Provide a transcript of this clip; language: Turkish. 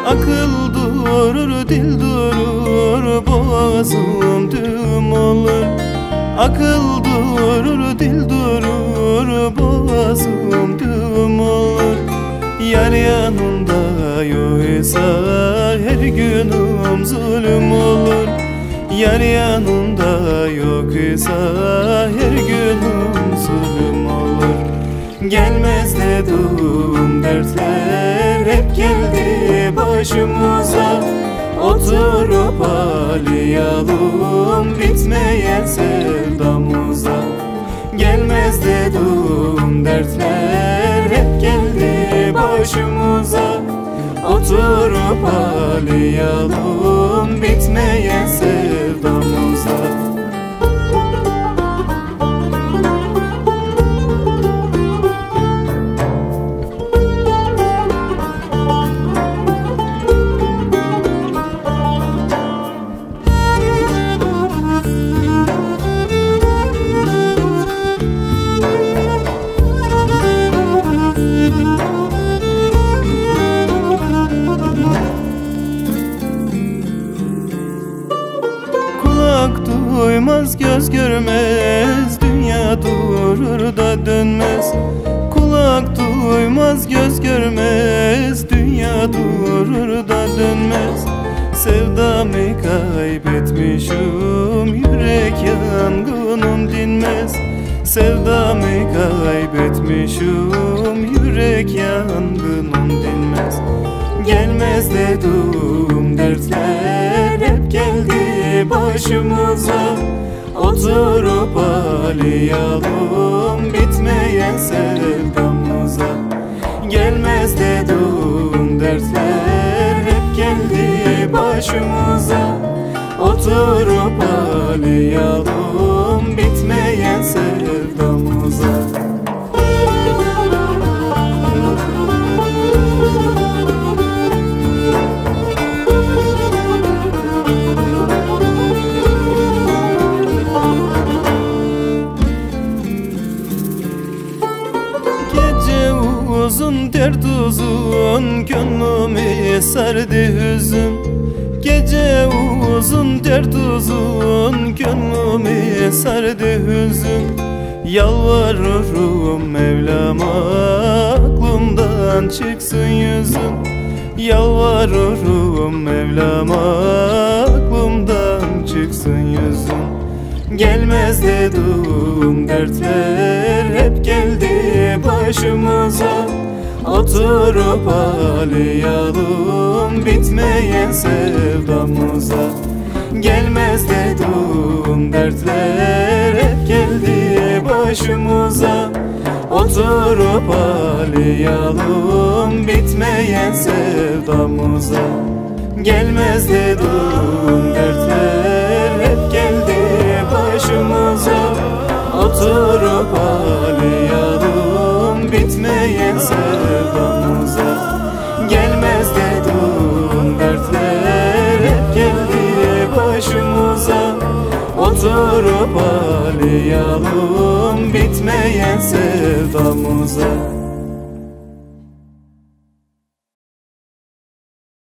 Akıl durur, dil durur, boğazım düğüm olur. Akıl durur, dil durur, boğazım düğüm olur. Yar yanında yoksa her günüm zulüm olur. Yar yanında yoksa her günüm zulüm olur. Gelmez dedim dertler hep geldi başımıza. Oturup ağlayalım bitmeyen sevdamıza. Gelmez dedim dertler hep geldi başımıza. Oturup ağlayalım bitmeyen sevdamıza. Duymaz, göz görmez, dünya durur da dönmez. Kulak duymaz, göz görmez, dünya durur da dönmez. Sevdamı kaybetmişim, yürek yangınım dinmez. Sevdamı kaybetmişim, yürek yangınım dinmez. Gelmez dedim dertler hep geldi başımıza. Oturup ağlayalım bitmeyen sevdamıza. Gelmez dedim dertler hep geldi başımıza. Oturup ağlayalım bitmeyen sevdamıza. Uzun dert uzun, gönlümü sardı hüzün. Gece uzun dert uzun, gönlümü sardı hüzün. Yalvarırım Mevlam'a aklımdan çıksın yüzün. Yalvarırım Mevlam'a aklımdan çıksın yüzün. Gelmez dedim dertler hep geldi başımıza. Oturup ağlayalım bitmeyen sevdamıza. Gelmez dedim dertler hep geldi başımıza. Oturup ağlayalım bitmeyen sevdamıza. Gelmez dedim dertler hep geldi başımıza. Oturup ağlayalım bitmeyen sevdamıza. Gelmez dedim dertler hep geldi başımıza. Oturup ağlayalım bitmeyen sevdamıza.